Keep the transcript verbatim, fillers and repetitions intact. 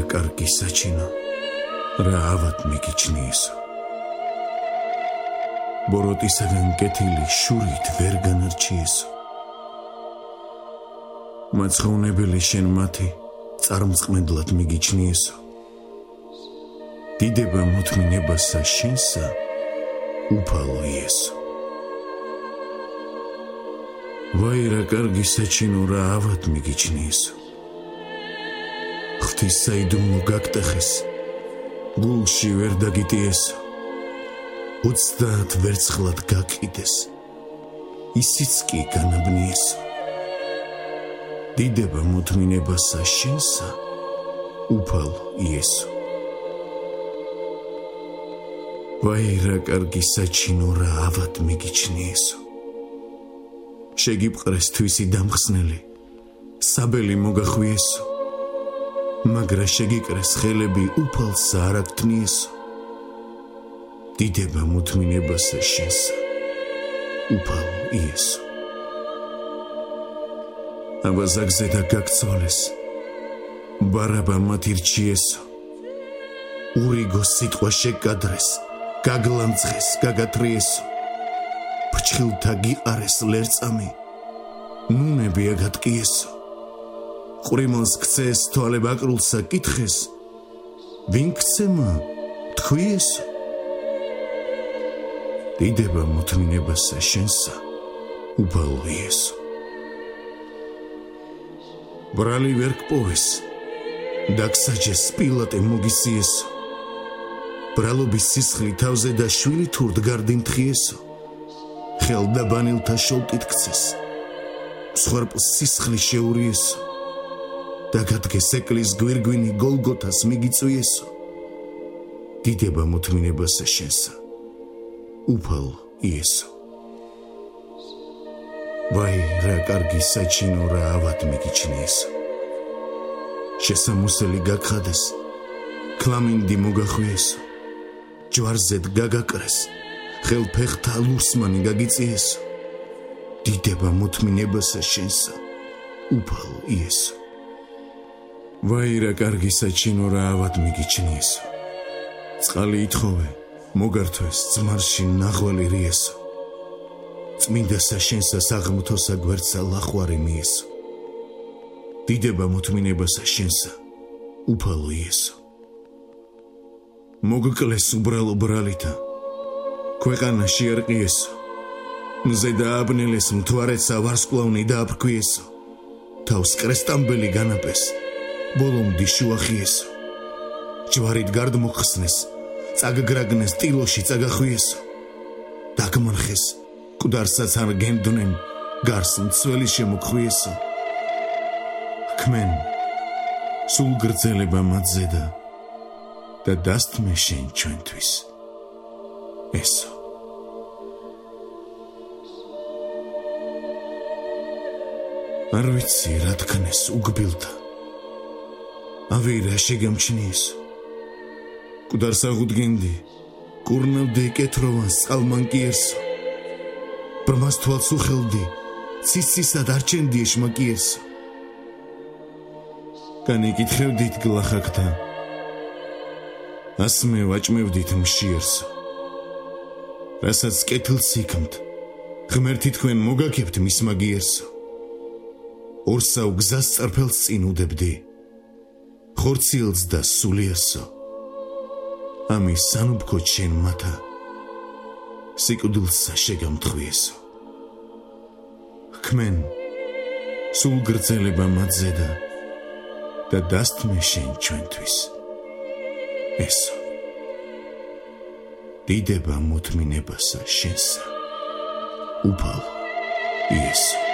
კარგი საჩინო, რა ავად მიგიჩნიესო. ბოროტისაგან კეთილი შურით ვერ განარჩიესო. მაცხოვნებელი შენ მათი წარმწყმედლად მიგიჩნიესო. დიდება მოთმინებასა შენსა უფალო იესო. ვაი რა კარგი საჩინო, რა ავად მიგიჩნიესო. ღვთის საიდუმლო გაგტეხეს, გულში ვერ დაგიტიესო. ოცდაათ ვერცხლად გაკიდეს, ისიც კი განაბნიესო. დიდება მოთმინებასა შენსა უფალო იესო. ვაი რა კარგი საჩინო, რა ავად მიგიჩნიესო. შეგიპყრეს თვისი დამხსნელი, საბელი მოგახვიესო. მაგრა შეგიკრეს ხელები უფალსა არ აგთნიესო. დიდება მოთმინებასა შენსა უფალო იესო. აბაზაგზე და გაგცვალეს, ბარაბა მათირჩიესო. ურიგო სიტყვა შეკადრეს, გაგლანძღეს, გაგათრიესო. ფრჩხილთა გიყარეს ლერწამი, ნუნები აგატკიესო. ყვრიმელს ქცეს, თვალებ აკრულსა კითხეს, ვინ ქცემა თქვიესო. დიდება მოთმინებასა შენსა უფალო იესო. ბრალი ვერ გპოვეს, დაგსაჯეს პილატე მოგისიესო. ბრალობის სისხლი თავზე და შვილი თურთ გარდიმთხიესო. ხელდაბანილთა შოლტით ქცეს, მსხვერპლს სისხლი შეურიესო. დაგადგეს ეკლის გვირგვინი გოლგოთას მიგიწვიესო. დიდება მოთმინებასა შენსა უფალო იესო. ვაი რა კარგი საჩინო, რა ავად მიგიჩნიესო. შესამოსელი გაგხადეს, ქლამინდი მოგახვიესო. ჯვარზედ გაგაკრეს, ხელფეხთა ლურსმანი გაგიწიესო. დიდება მოთმინებასა შენსა უფალო იესო. ვაი რა კარგი საჩინო, რა ავად მიგიჩნიესო. წყალი ითხოვე, მოგართვეს ძმარში ნაღვალი რიესო. წმინდასა შენსა საღმრთოსა გვერდსა ლახვარი მიესო. დიდება მოთმინებასა შენსა უფალო იესო. მოგკლეს უბრალო ბრალითა, ქვეყანა შეარყიესო. მზე დააბნელეს, მთვარეცა ვარსკვლავნი დააფრქვიესო. თავს კრესტამბელი განაპეს, ბოლომდე შუახიესო. ჯვარით გარდმოხსნეს, წაგგრაგნეს, ტილოში წაგახვიესო. დაგმანხეს, მკვდარსაც არ გენდნენ, გარს მცველი შემოხვიესო. ქმენ სულ გრძელება მათზე და და დასთმე შენ ჩვენთვის ესო. არ ვიცი რა თქნეს უგბილთა, ავირა შეგამჩნიესო. მკვდარს აღუდგენდი, კურნავდი კეთროვან წყალმანკიერსო. ბრმას თვალს უხელდი, ციცისად არჩენდი ეშმაკიერსო. განიკითხევდით გლახაკთა, ასმე ვაჭმევდით მშიერსო. რასაც კეთილს იქმთ, ღმერთი თქვენ მოგაკებთ მის მაგიერსო. ორსავ გზას წარფელს წინ უდებდი, ხორციელს და სულიერსო. ამის სანუბქოდ შენ მათა, სიკვდილსა შეგამთხვიესო. ქმენ სულ გრძელება მათზე და და დასთმე შენ ჩვენთვის ესო. დიდება მოთმინებასა შენსა უფალო იესო.